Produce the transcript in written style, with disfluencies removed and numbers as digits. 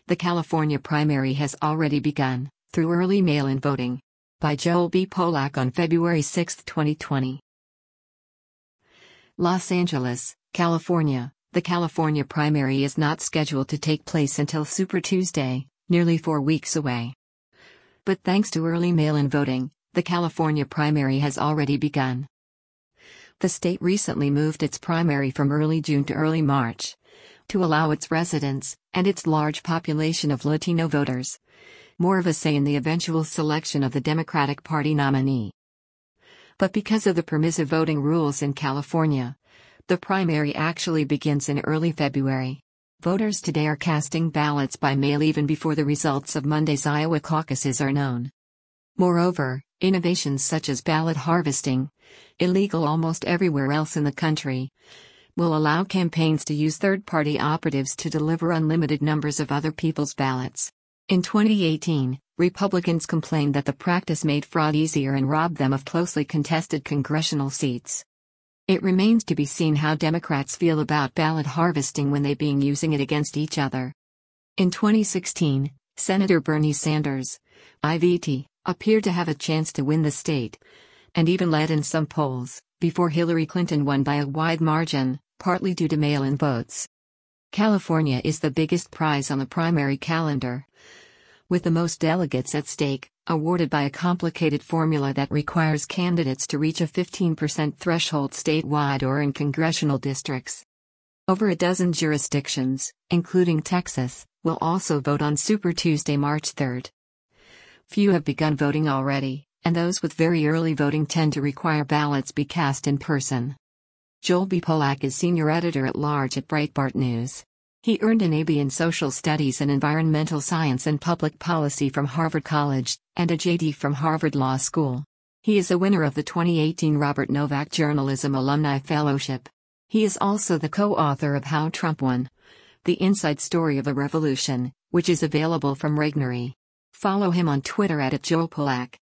The California primary has already begun, through early mail-in voting. By Joel B. Polak on February 6, 2020. Los Angeles, California. The California primary is not scheduled to take place until Super Tuesday, nearly 4 weeks away. But thanks to early mail-in voting, the California primary has already begun. The state recently moved its primary from early June to early March, to allow its residents, and its large population of Latino voters, more of a say in the eventual selection of the Democratic Party nominee. But because of the permissive voting rules in California, the primary actually begins in early February. Voters today are casting ballots by mail even before the results of Monday's Iowa caucuses are known. Moreover, innovations such as ballot harvesting, illegal almost everywhere else in the country, will allow campaigns to use third-party operatives to deliver unlimited numbers of other people's ballots. In 2018, Republicans complained that the practice made fraud easier and robbed them of closely contested congressional seats. It remains to be seen how Democrats feel about ballot harvesting when they being using it against each other. In 2016, Senator Bernie Sanders, IVT, appeared to have a chance to win the state, and even led in some polls, before Hillary Clinton won by a wide margin, partly due to mail-in votes. California is the biggest prize on the primary calendar, with the most delegates at stake, awarded by a complicated formula that requires candidates to reach a 15% threshold statewide or in congressional districts. Over a dozen jurisdictions, including Texas, will also vote on Super Tuesday, March 3. Few have begun voting already, and those with very early voting tend to require ballots be cast in person. Joel B. Polak is senior editor-at-large at Breitbart News. He earned an AB in Social Studies and Environmental Science and Public Policy from Harvard College, and a JD from Harvard Law School. He is a winner of the 2018 Robert Novak Journalism Alumni Fellowship. He is also the co-author of How Trump Won: The Inside Story of a Revolution, which is available from Regnery. Follow him on Twitter @JoelPolak.